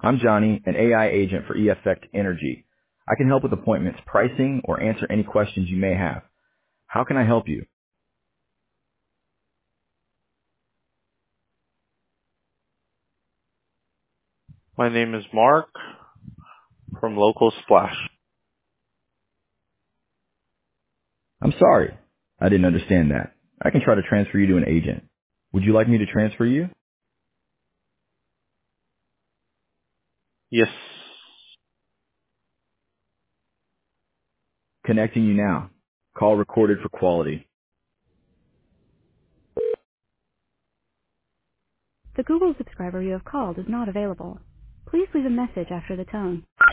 I'm Johnny, an AI agent for eFect Energy. I can help with appointments, pricing, or answer any questions you may have. How can I help you? My name is Mark from Local Splash. I'm sorry. I didn't understand that. I can try to transfer you to an agent. Would you like me to transfer you? Yes. Connecting you now. Call recorded for quality. The Google subscriber you have called is not available. Please leave a message after the tone.